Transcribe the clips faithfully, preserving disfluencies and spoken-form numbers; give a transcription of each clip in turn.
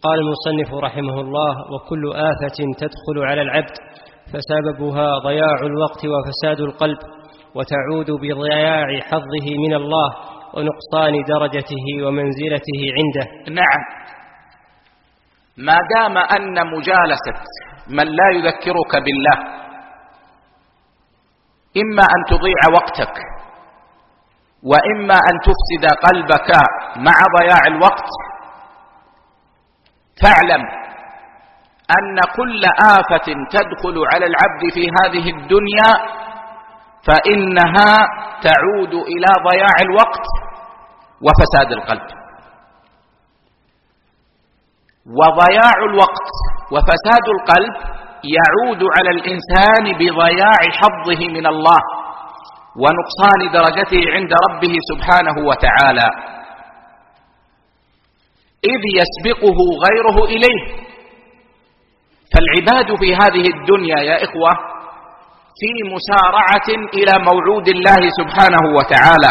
قال المصنف رحمه الله: وكل آفة تدخل على العبد فسببها ضياع الوقت وفساد القلب، وتعود بضياع حظه من الله ونقصان درجته ومنزلته عنده. نعم، ما دام أن مجالسة من لا يذكرك بالله إما أن تضيع وقتك وإما أن تفسد قلبك مع ضياع الوقت، فاعلم أن كل آفة تدخل على العبد في هذه الدنيا فإنها تعود إلى ضياع الوقت وفساد القلب. وضياع الوقت وفساد القلب يعود على الإنسان بضياع حظه من الله ونقصان درجته عند ربه سبحانه وتعالى، إذ يسبقه غيره إليه. فالعباد في هذه الدنيا يا إخوة في مسارعة إلى موعود الله سبحانه وتعالى،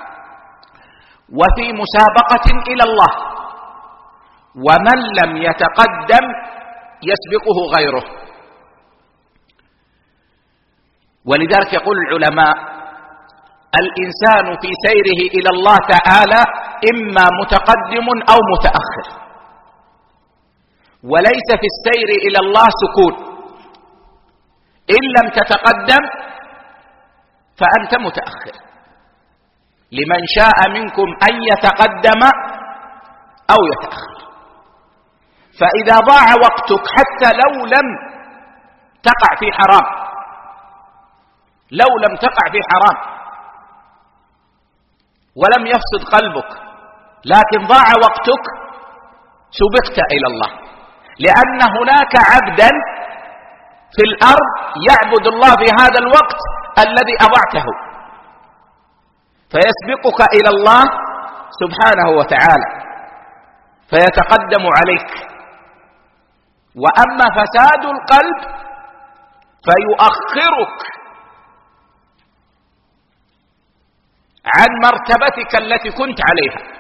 وفي مسابقة إلى الله، ومن لم يتقدم يسبقه غيره. ولذلك يقول العلماء: الإنسان في سيره إلى الله تعالى إما متقدم أو متأخر، وليس في السير إلى الله سكون. إن لم تتقدم فأنت متأخر، لمن شاء منكم أن يتقدم أو يتأخر. فإذا ضاع وقتك حتى لو لم تقع في حرام، لو لم تقع في حرام ولم يفسد قلبك، لكن ضاع وقتك، سبقت إلى الله، لأن هناك عبدا في الأرض يعبد الله في هذا الوقت الذي أضعته، فيسبقك إلى الله سبحانه وتعالى فيتقدم عليك. وأما فساد القلب فيؤخرك عن مرتبتك التي كنت عليها.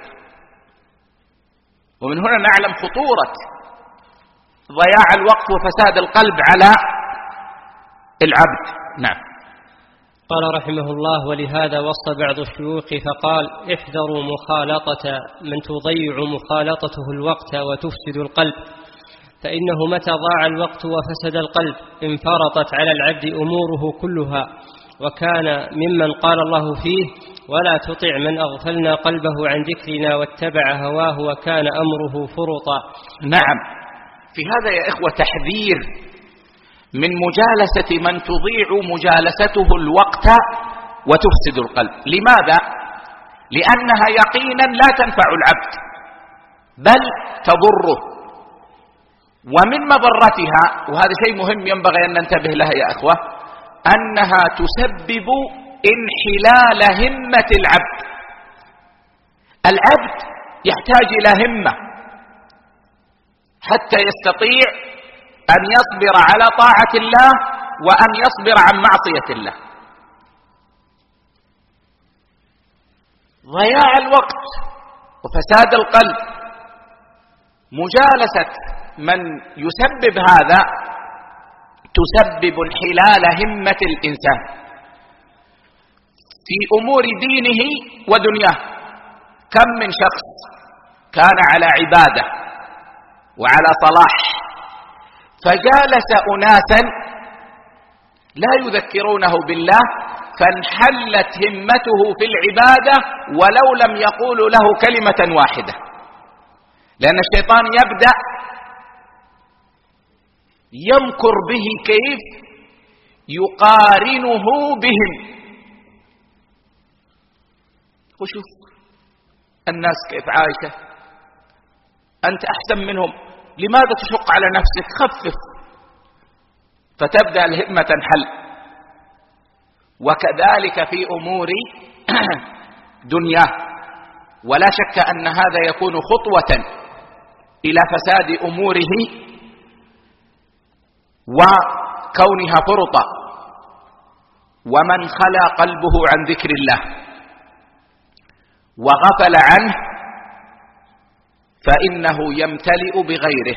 ومن هنا نعلم خطورة ضياع الوقت وفساد القلب على العبد. نعم. قال رحمه الله: ولهذا وصى بعض الشيوخ فقال: احذروا مخالطة من تضيع مخالطته الوقت وتفسد القلب، فإنه متى ضاع الوقت وفسد القلب انفرطت على العبد أموره كلها، وكان ممن قال الله فيه: ولا تطع من أغفلنا قلبه عن ذكرنا واتبع هواه وكان أمره فرطا. نعم، في هذا يا إخوة تحذير من مجالسة من تضيع مجالسته الوقت وتفسد القلب. لماذا؟ لأنها يقينا لا تنفع العبد بل تضره. ومن مضرتها، وهذا شيء مهم ينبغي أن ننتبه له يا إخوة، أنها تسبب انحلال همة العبد. العبد يحتاج إلى همة حتى يستطيع أن يصبر على طاعة الله وأن يصبر عن معصية الله. ضياع الوقت وفساد القلب، مجالسة من يسبب هذا تسبب انحلال همة الإنسان في أمور دينه ودنياه. كم من شخص كان على عبادة وعلى صلاح فجالس أناسا لا يذكرونه بالله فانحلت همته في العبادة ولو لم يقولوا له كلمة واحدة، لأن الشيطان يبدأ يمكر به كيف يقارنه بهم. وشوف الناس كيف عايشة، أنت أحسن منهم، لماذا تشق على نفسك؟ خفف. فتبدأ الهمة تنحل. وكذلك في أمور دنياه، ولا شك أن هذا يكون خطوة إلى فساد أموره وكونها فرطة. ومن خلا قلبه عن ذكر الله وغفل عنه فإنه يمتلئ بغيره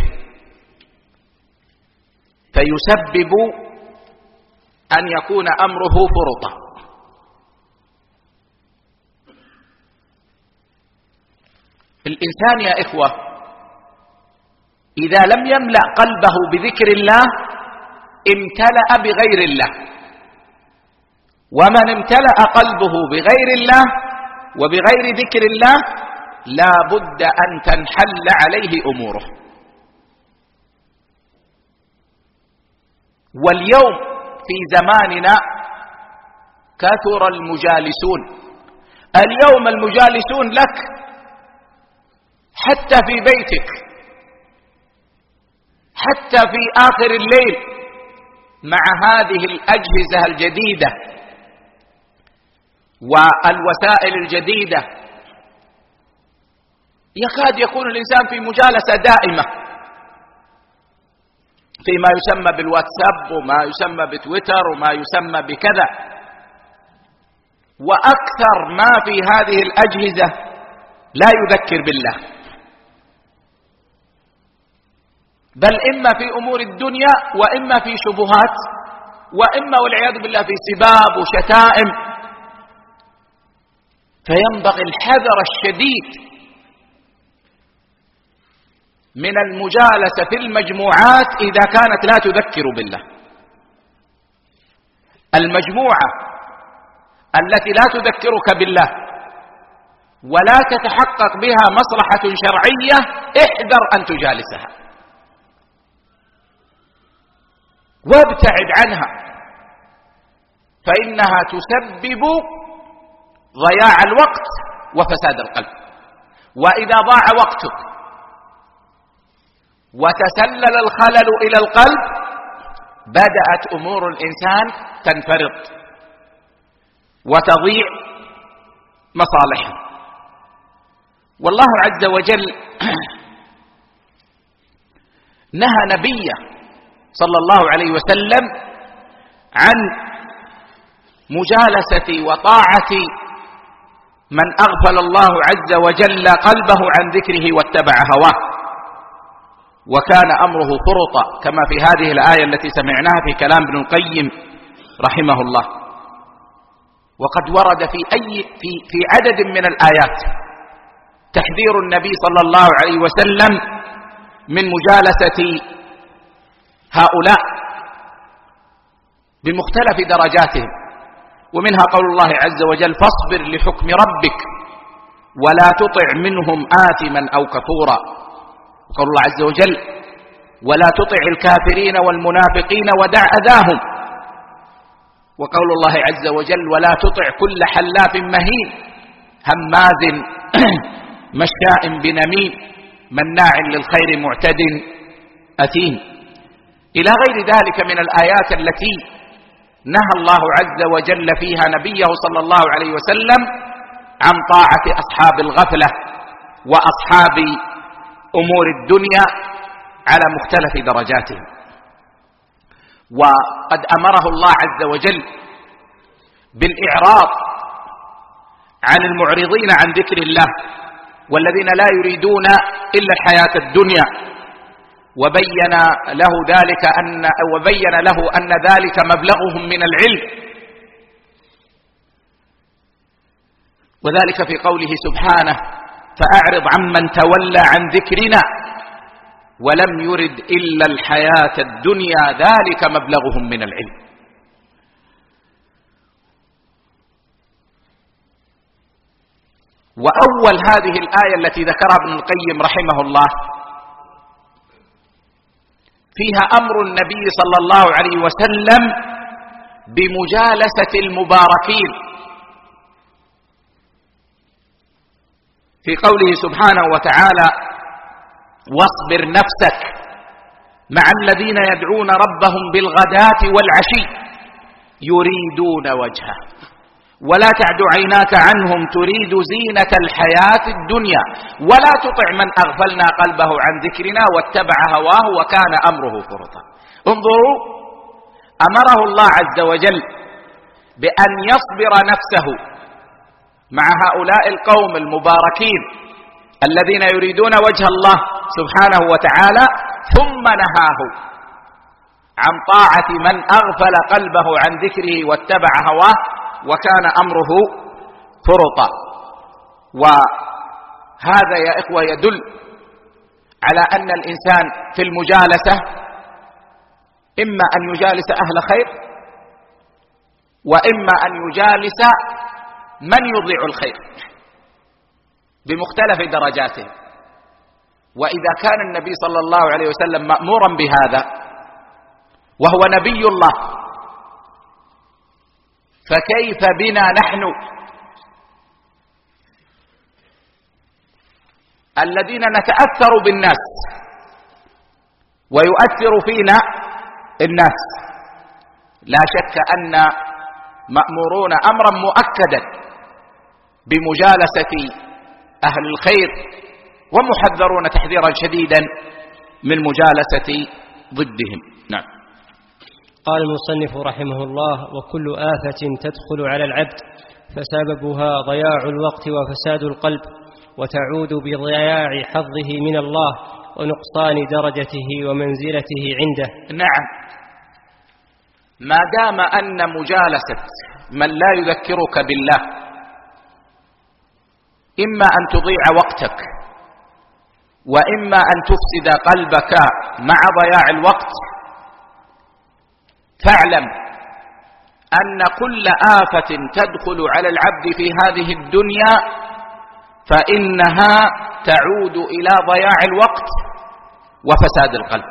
فيسبب أن يكون أمره فرطا. الإنسان يا إخوة إذا لم يملأ قلبه بذكر الله امتلأ بغير الله، ومن امتلأ قلبه بغير الله وبغير ذكر الله لا بد أن تنحل عليه أموره. واليوم في زماننا كثر المجالسون. اليوم المجالسون لك حتى في بيتك، حتى في آخر الليل، مع هذه الأجهزة الجديدة والوسائل الجديدة يكاد يكون الإنسان في مجالسة دائمة فيما يسمى بالواتساب وما يسمى بتويتر وما يسمى بكذا. وأكثر ما في هذه الأجهزة لا يذكر بالله، بل إما في أمور الدنيا وإما في شبهات وإما والعياذ بالله في سباب وشتائم. فينبغي الحذر الشديد من المجالسة في المجموعات إذا كانت لا تذكر بالله. المجموعة التي لا تذكرك بالله ولا تتحقق بها مصلحة شرعية احذر أن تجالسها وابتعد عنها، فإنها تسبب ضياع الوقت وفساد القلب. وإذا ضاع وقتك وتسلل الخلل إلى القلب بدأت أمور الإنسان تنفرط وتضيع مصالحه. والله عز وجل نهى نبيه صلى الله عليه وسلم عن مجالسة وطاعة من أغفل الله عز وجل قلبه عن ذكره واتبع هواه، وكان أمره فرطا كما في هذه الآية التي سمعناها في كلام ابن القيم رحمه الله. وقد ورد في أي في في عدد من الآيات تحذير النبي صلى الله عليه وسلم من مجالسة هؤلاء بمختلف درجاتهم، ومنها قول الله عز وجل: فاصبر لحكم ربك ولا تطع منهم آثما أو كفورا. وقول الله عز وجل: ولا تطع الكافرين والمنافقين ودع أذاهم. وقول الله عز وجل: ولا تطع كل حلاف مهين هماز مشاء بنميم مناع للخير معتد أثيم، إلى غير ذلك من الآيات التي نهى الله عز وجل فيها نبيه صلى الله عليه وسلم عن طاعة أصحاب الغفلة وأصحاب أمور الدنيا على مختلف درجاتهم. وقد أمره الله عز وجل بالإعراض عن المعرضين عن ذكر الله والذين لا يريدون إلا الحياة الدنيا، وبين له ذلك أن وبين له أن ذلك مبلغهم من العلم، وذلك في قوله سبحانه: فأعرض عمن تولى عن ذكرنا ولم يرد إلا الحياة الدنيا ذلك مبلغهم من العلم. وأول هذه الآية التي ذكرها ابن القيم رحمه الله فيها أمر النبي صلى الله عليه وسلم بمجالسة المباركين، في قوله سبحانه وتعالى: واصبر نفسك مع الذين يدعون ربهم بالغداة والعشي يريدون وجهه ولا تعد عيناك عنهم تريد زينة الحياة الدنيا ولا تطع من أغفلنا قلبه عن ذكرنا واتبع هواه وكان أمره فرطا. انظروا، أمره الله عز وجل بأن يصبر نفسه مع هؤلاء القوم المباركين الذين يريدون وجه الله سبحانه وتعالى، ثم نهاه عن طاعة من أغفل قلبه عن ذكره واتبع هواه وكان أمره فرطا. وهذا يا إخوة يدل على أن الإنسان في المجالسة إما أن يجالس أهل خير، وإما أن يجالس من يضيع الخير بمختلف درجاته. وإذا كان النبي صلى الله عليه وسلم مأمورا بهذا وهو نبي الله، فكيف بنا نحن الذين نتأثر بالناس ويؤثر فينا الناس؟ لا شك أن مأمورون أمرا مؤكدا بمجالسة أهل الخير، ومحذرون تحذيرا شديدا من مجالسة ضدهم. نعم. قال المصنف رحمه الله: وكل آفة تدخل على العبد فسببها ضياع الوقت وفساد القلب، وتعود بضياع حظه من الله ونقصان درجته ومنزلته عنده. نعم، ما دام أن مجالسة من لا يذكرك بالله إما أن تضيع وقتك، وإما أن تفسد قلبك مع ضياع الوقت، فاعلم أن كل آفة تدخل على العبد في هذه الدنيا فإنها تعود إلى ضياع الوقت وفساد القلب.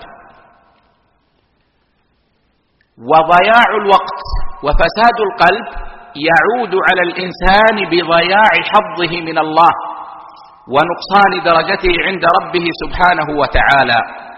وضياع الوقت وفساد القلب يعود على الإنسان بضياع حظه من الله ونقصان درجته عند ربه سبحانه وتعالى،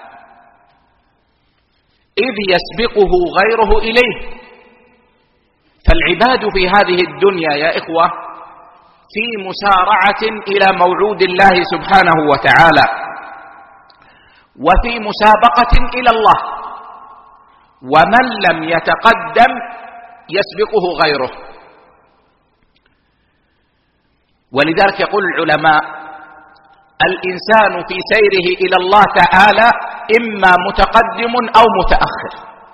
إذ يسبقه غيره إليه. فالعباد في هذه الدنيا يا إخوة في مسارعة إلى موعود الله سبحانه وتعالى، وفي مسابقة إلى الله، ومن لم يتقدم يسبقه غيره. ولذلك يقول العلماء: الإنسان في سيره إلى الله تعالى إما متقدم أو متأخر،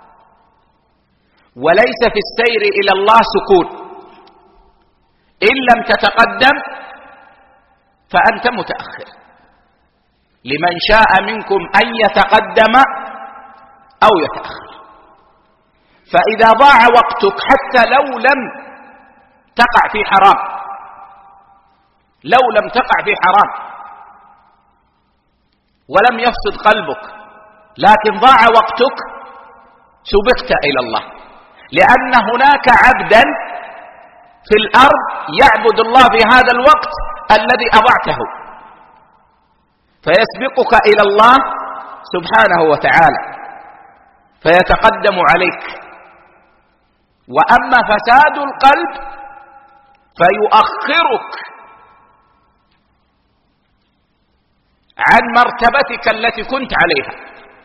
وليس في السير إلى الله سكون. إن لم تتقدم فأنت متأخر، لمن شاء منكم أن يتقدم أو يتأخر. فإذا ضاع وقتك حتى لو لم تقع في حرام، لو لم تقع في حرام ولم يفسد قلبك، لكن ضاع وقتك، سبقت إلى الله، لأن هناك عبدا في الأرض يعبد الله في هذا الوقت الذي أضعته، فيسبقك إلى الله سبحانه وتعالى فيتقدم عليك. وأما فساد القلب فيؤخرك عن مرتبتك التي كنت عليها.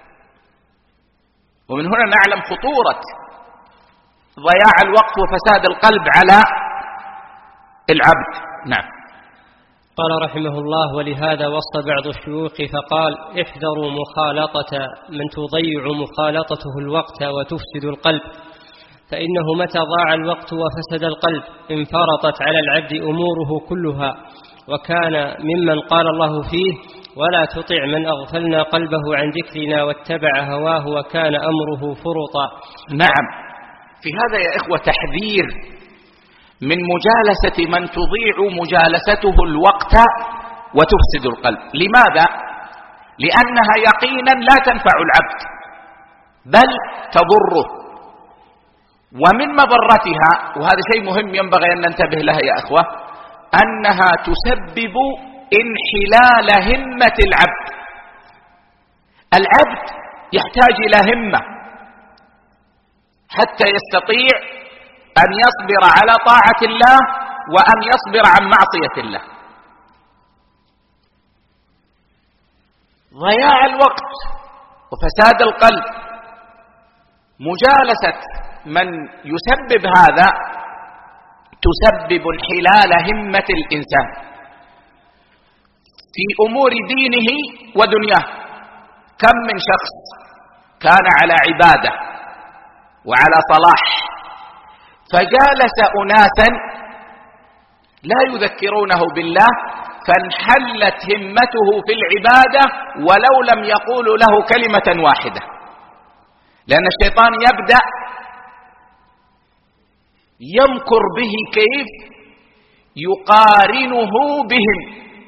ومن هنا نعلم خطورة ضياع الوقت وفساد القلب على العبد. نعم. قال رحمه الله: ولهذا وصى بعض الشيوخ فقال: احذروا مخالطة من تضيع مخالطته الوقت وتفسد القلب، فإنه متى ضاع الوقت وفسد القلب انفرطت على العبد أموره كلها، وكان ممن قال الله فيه: ولا تطع من أغفلنا قلبه عن ذكرنا واتبع هواه وكان أمره فرطا. نعم، في هذا يا إخوة تحذير من مجالسة من تضيع مجالسته الوقت وتفسد القلب. لماذا؟ لأنها يقينا لا تنفع العبد بل تضره. ومن مضرتها، وهذا شيء مهم ينبغي أن ننتبه له يا إخوة، أنها تسبب انحلال همة العبد. العبد يحتاج إلى همة حتى يستطيع أن يصبر على طاعة الله وأن يصبر عن معصية الله. ضياع الوقت وفساد القلب، مجالسة من يسبب هذا تسبب انحلال همة الإنسان، في أمور دينه ودنياه. كم من شخص كان على عبادة وعلى صلاح فجالس أناسا لا يذكرونه بالله فانحلت همته في العبادة ولو لم يقولوا له كلمة واحدة، لأن الشيطان يبدأ يمكر به كيف يقارنه بهم.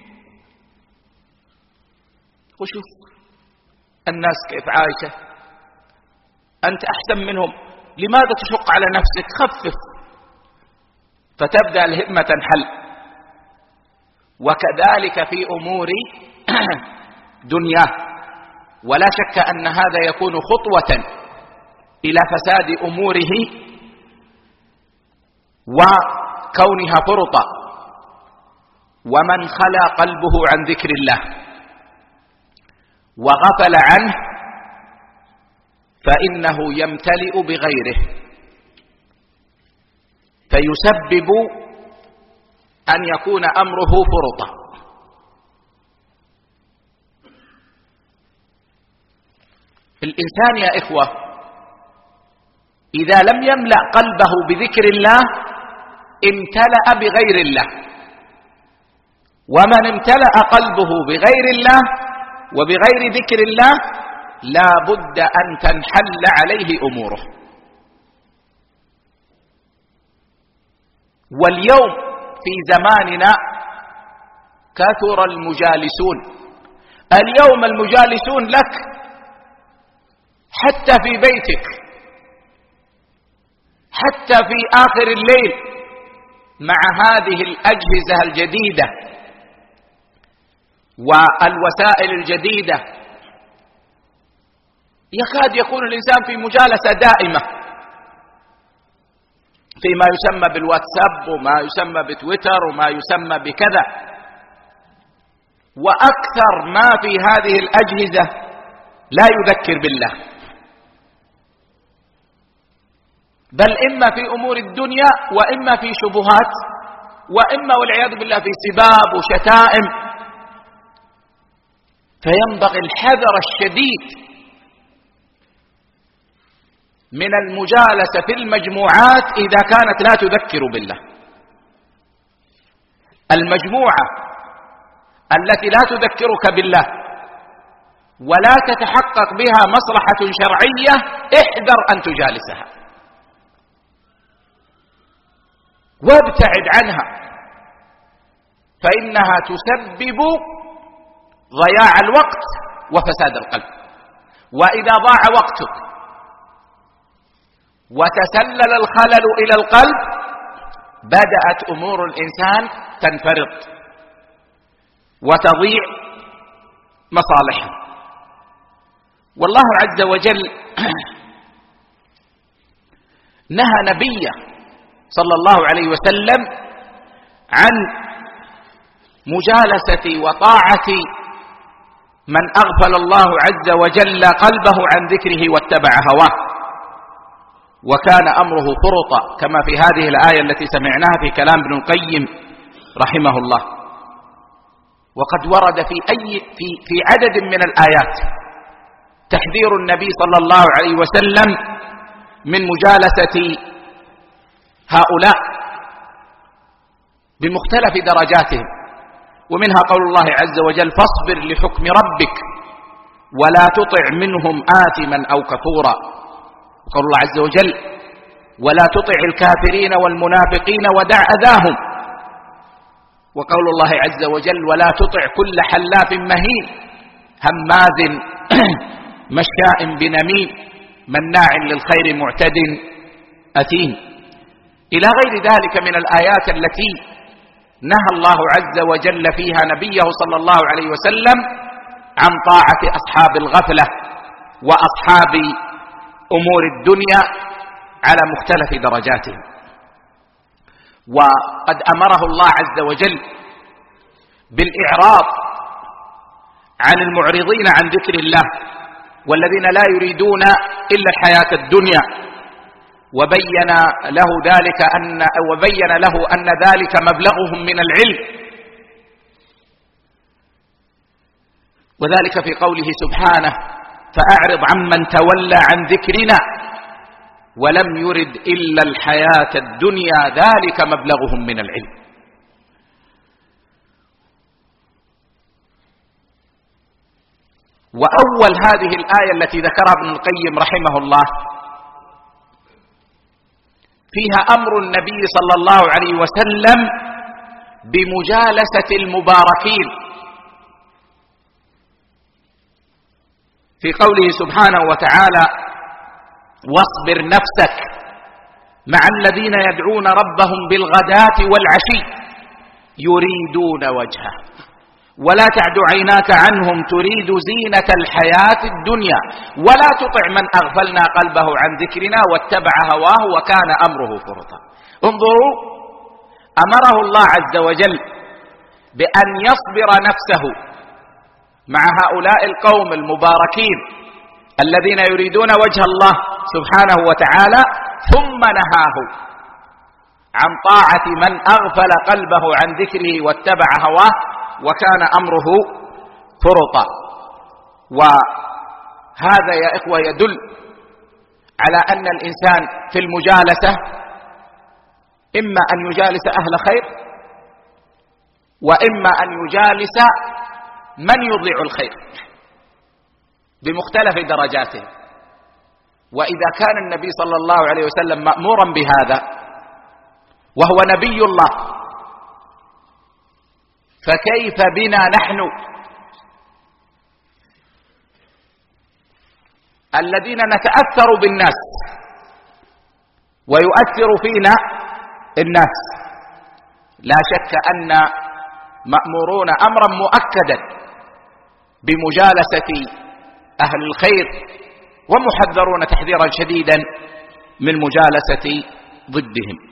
وشوف الناس كيف عايشة، أنت أحسن منهم، لماذا تشق على نفسك؟ خفف. فتبدأ الهمة تنحل. وكذلك في أمور دنياه، ولا شك أن هذا يكون خطوة إلى فساد أموره وكونها فرطة. ومن خلا قلبه عن ذكر الله وغفل عنه فإنه يمتلئ بغيره فيسبب أن يكون أمره فرطا. الإنسان يا إخوة إذا لم يملأ قلبه بذكر الله امتلأ بغير الله، ومن امتلأ قلبه بغير الله وبغير ذكر الله لا بد أن تنحل عليه أموره. واليوم في زماننا كثر المجالسون. اليوم المجالسون لك حتى في بيتك، حتى في آخر الليل، مع هذه الأجهزة الجديدة والوسائل الجديدة يكاد يكون الإنسان في مجالسة دائمة فيما يسمى بالواتساب وما يسمى بتويتر وما يسمى بكذا. وأكثر ما في هذه الأجهزة لا يذكر بالله، بل إما في أمور الدنيا وإما في شبهات وإما والعياذ بالله في سباب وشتائم. فينبغي الحذر الشديد من المجالسة في المجموعات إذا كانت لا تذكر بالله. المجموعة التي لا تذكرك بالله ولا تتحقق بها مصلحة شرعية احذر أن تجالسها وابتعد عنها، فإنها تسبب ضياع الوقت وفساد القلب. وإذا ضاع وقتك وتسلل الخلل إلى القلب بدأت أمور الإنسان تنفرط وتضيع مصالحه. والله عز وجل نهى نبيه صلى الله عليه وسلم عن مجالسة وطاعة من أغفل الله عز وجل قلبه عن ذكره واتبع هواه، وكان أمره فرطا كما في هذه الآية التي سمعناها في كلام ابن القيم رحمه الله. وقد ورد في, أي في, في عدد من الآيات تحذير النبي صلى الله عليه وسلم من مجالسة هؤلاء بمختلف درجاتهم، ومنها قول الله عز وجل فاصبر لحكم ربك ولا تطع منهم آثما أو كفورا، وقول الله عز وجل ولا تطع الكافرين والمنافقين ودع أذاهم، وقول الله عز وجل ولا تطع كل حلاف مهين هماز مشاء بنميم مناع للخير معتد أثيم، إلى غير ذلك من الآيات التي نهى الله عز وجل فيها نبيه صلى الله عليه وسلم عن طاعة أصحاب الغفلة وأصحاب أمور الدنيا على مختلف درجاتهم. وقد أمره الله عز وجل بالإعراض عن المعرضين عن ذكر الله والذين لا يريدون إلا الحياة الدنيا، وبين له ذلك أن وبين له أن ذلك مبلغهم من العلم، وذلك في قوله سبحانه: فأعرض عمن تولى عن ذكرنا ولم يرد إلا الحياة الدنيا ذلك مبلغهم من العلم. وأول هذه الآية التي ذكرها ابن القيم رحمه الله فيها أمر النبي صلى الله عليه وسلم بمجالسة المباركين، في قوله سبحانه وتعالى: واصبر نفسك مع الذين يدعون ربهم بالغداة والعشي يريدون وجهه ولا تعد عيناك عنهم تريد زينة الحياة الدنيا ولا تطع من أغفلنا قلبه عن ذكرنا واتبع هواه وكان أمره فرطا. انظروا، أمره الله عز وجل بأن يصبر نفسه مع هؤلاء القوم المباركين الذين يريدون وجه الله سبحانه وتعالى، ثم نهاه عن طاعة من أغفل قلبه عن ذكره واتبع هواه وكان أمره فرطا. وهذا يا إخوة يدل على أن الإنسان في المجالسة إما أن يجالس أهل خير وإما أن يجالس من يضيع الخير بمختلف درجاته. وإذا كان النبي صلى الله عليه وسلم مأمورا بهذا وهو نبي الله، فكيف بنا نحن الذين نتأثر بالناس ويؤثر فينا الناس؟ لا شك أن مأمورون أمرا مؤكدا بمجالسة أهل الخير ومحذرون تحذيرا شديدا من مجالسة ضدهم.